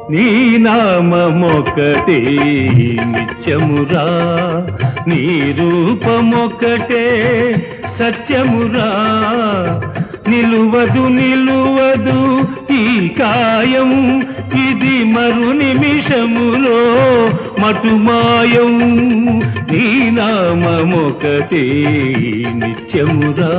నీ నామమొకటే నిత్యమురా, నీ రూపమొకటే సత్యమురా. నిలువదు నిలువదు ఈ కాయం, ఇది మరు నిమిషములో మటుమాయం. నీ నామమొకటే నిత్యమురా.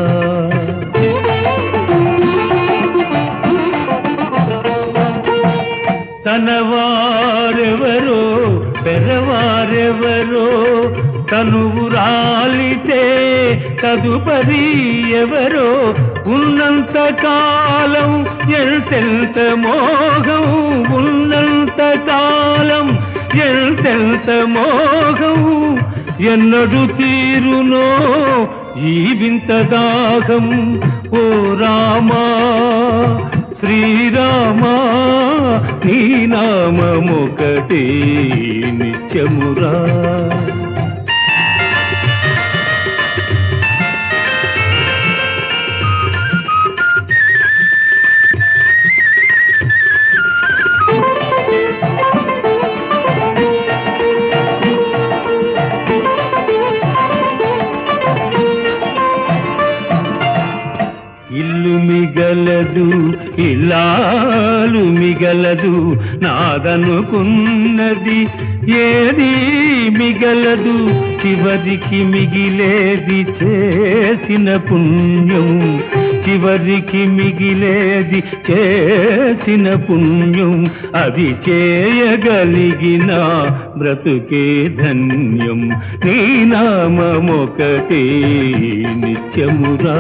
తనవారెవరో పెరవారెవరో, తనువు రాలితే తదుపరి ఎవరో. ఉన్నంత కాలం ఎంతెంత మోహం, ఉన్నంత కాలం ఎంతెంత మోహం. ఎన్నడు తీరునో ఈ వింత దాహం. ఓ రామా శ్రీరామా, నీ నామమొకటే నిత్యమురా. ఇల్లు మిగలదు ఇల్లాలు మిగలదు, నాదనుకున్నది ఏది మిగలదు. చివరికి మిగిలేది చేసిన పుణ్యం, చివరికి మిగిలేది చేసిన పుణ్యం. అది చేయగలిగిన బ్రతుకే ధన్యం. నీ నామమొకటే నిత్యమురా.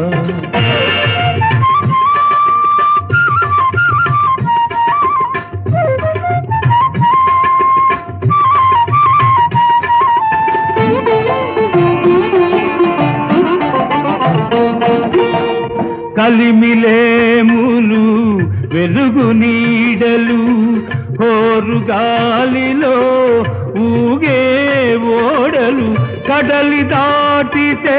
కలిమిలేములు వెలుగు నీడలు, హోరు గాలిలో ఊగే ఓడలు. కడలి దాటితే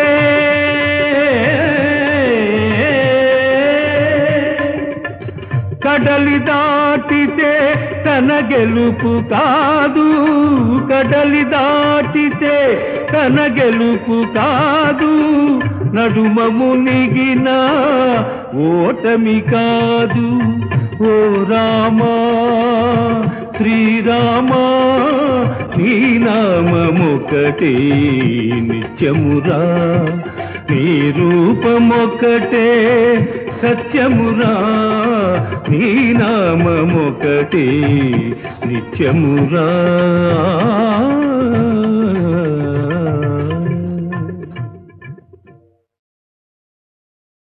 కడలి దాటితే తన గెలుపు కాదు, కడలి దాటితే తన గెలుపు కాదు. నడుమ మునిగిన ఓటమి కాదు. ఓ రామా శ్రీరామా, నీ నామమొకటే నిత్యమురా. నీ రూపమొకటే సత్యమురా. నీ నామమొకటే నిత్యమురా.